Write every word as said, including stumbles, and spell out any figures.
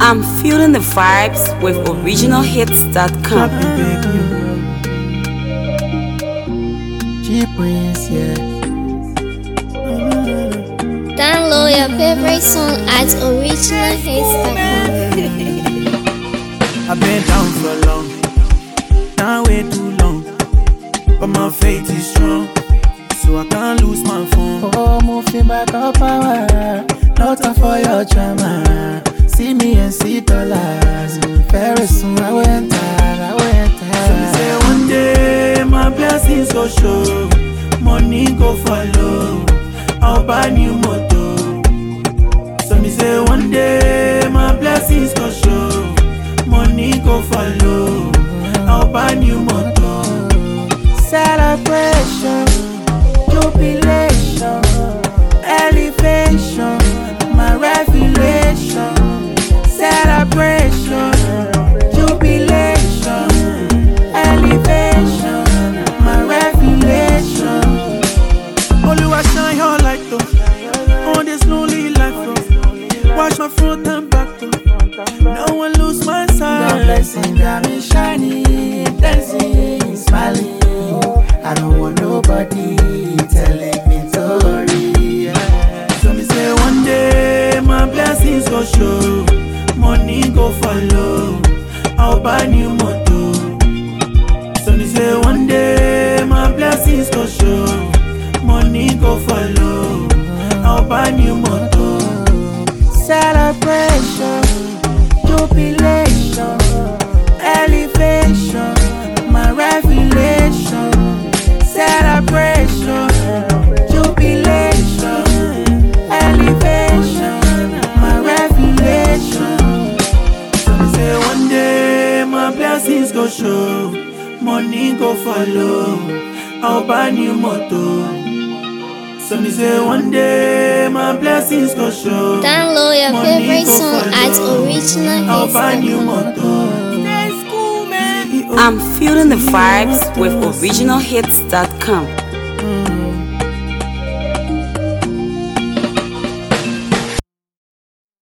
I'm feeling the vibes with original hits dot com. G-Prince, yeah. Download your favorite song at original hits dot com. I've been down for long, down way too long, but my faith is strong, so I can't lose my phone. Oh, moving back up power, not time for your drama. See me and see dollars, very soon I will enter, I will enter. So me say one day my blessings go show, money go follow, I'll buy new motor. So me say one day my blessings go show, money go follow, I'll buy new motor. Celebration, jubilation, elevation, my revelation. Celebration, jubilation, elevation, my revelation. Oluwa shine your light though, on this lonely life though. Watch my front and back though, no one lose my sight. The blessing got me shining, dancing, smiling. I don't want nobody telling me sorry. So me say one day my blessings go show, money go follow, I'll buy new motor. So me say one day my blessings go show, money go follow, I'll buy new motor. Celebration, jubilation, elevation, my revelation. Celebration, jubilation, elevation, my revelation. So me say one day my blessings go show, money go follow, I'll buy new motor. So me say one day my blessings go show. Download your favorite song at original I'll hits buy dot new com. motor. I'm feeling the vibes with original hits dot com.